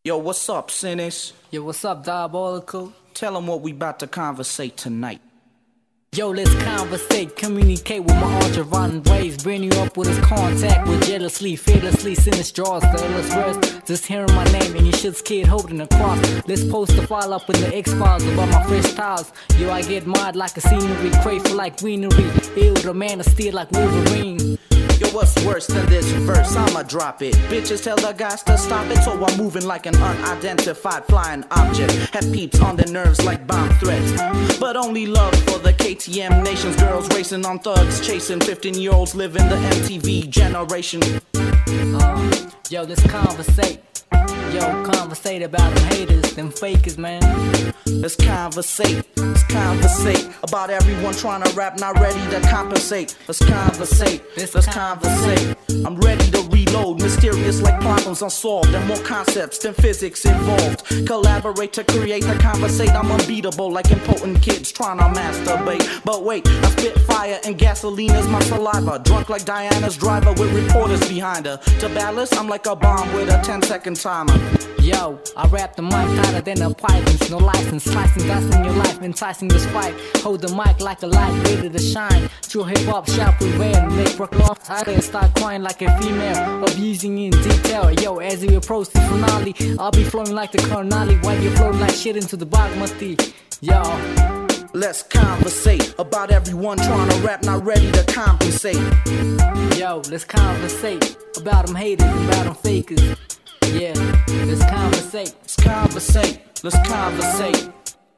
Yo, what's up, Cynics? Yo, what's up, Diabolical? Tell them what we about to conversate tonight. Yo, let's conversate, communicate with my ultraviolet rays. Bring you up with his contact with jealously, fearlessly, sinister draws, the illest words. Just hearing my name and your shit's kid holding a cross. Let's post the file up in the X-Files about my fresh styles. Yo, I get mad like a scenery, crave for like greenery. Ill the man of steel like Wolverine. Yo, what's worse than this verse? I'ma drop it. Bitches tell the guys to stop it, so I'm moving like an unidentified flying object. Have peeps on their nerves like bomb threats. But only love for the KTM nations. Girls racing on thugs, chasing 15-year-olds living the MTV generation. Yo, let's conversate. Yo, conversate about them haters, them fakers, man. Let's conversate about everyone trying to rap, not ready to compensate. Let's conversate. I'm ready to reload, mysterious like problems unsolved, and more concepts than physics involved. Collaborate to create the conversate. I'm unbeatable like impotent kids trying to masturbate. But wait, I spit fire and gasoline is my saliva. Drunk like Diana's driver with reporters behind her. To ballast, I'm like a bomb with a 10-second timer. Yo, I rap the mic tighter than a pythons. No license, slicing, dicing your life, enticing this fight. Hold the mic like a light, ready to shine. True hip-hop shall prevail. Make Brooklyn and start crying like a female, abusing in detail. Yo, as we approach the finale, I'll be flowing like the Carnali while you're floating like shit into the Bagmati. Yo, let's conversate about everyone trying to rap, not ready to compensate. Yo, let's conversate about them haters, about them fakers. Yeah, let's conversate. Let's conversate.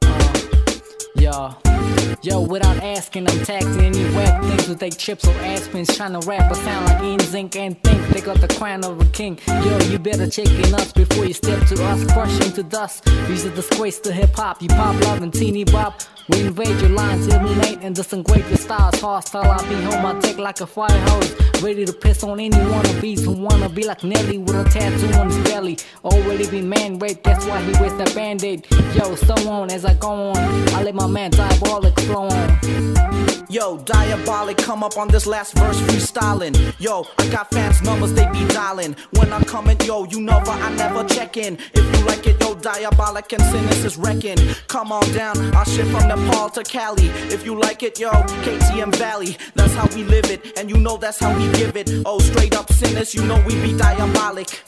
Yo, without asking, I'm taxing any whack things with they chips or aspens. Trying to rap but sound like NSYNC and think they got the crown of a king. Yo, you better check in us before you step to us. Crush into dust. Use a disgrace to hip-hop. You pop love and teeny bop. We invade your lines, eliminate and disintegrate your styles. Hostile, I be home, I take like a fire hose. Ready to piss on any wannabes who wanna be like Nelly with a tattoo on his belly. Already been man-raped, that's why he wears that band-aid. Yo, so on as I go on, I let my man Diabolic flow on. Yo, Diabolic, come up on this last verse freestyling. Yo, I got fans numbers, they be dialing. When I'm coming, yo, you know I never check in. If you like it, yo, Diabolic and Cynics is wrecking. Come on down, I'll ship from Nepal to Cali. If you like it, yo, KTM Valley. That's how we live it, and you know that's how we give it. Oh, straight up Cynics, you know we be Diabolic.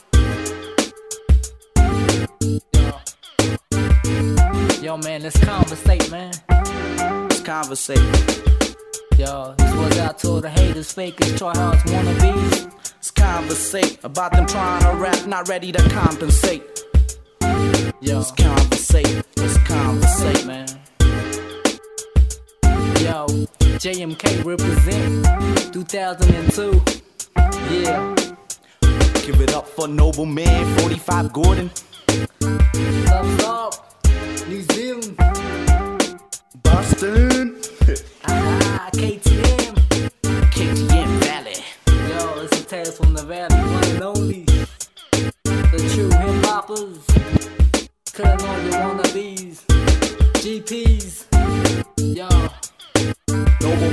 Yo, man, let's conversate, man. Let's conversate. Yo, this was out to the haters, fakers, tryhards, wannabes. Let's conversate about them trying to rap, not ready to compensate. Yo, let's conversate, man. Yo, JMK represent 2002. Yeah. Give it up for Noble Man, 45 Gordon. Thumbs up, New Zealand. Boston. KTM Valley. Yo, it's a tales from the valley, one and only. The true hip-hoppers. Cutting all your wannabes. GPs. Yo. Noble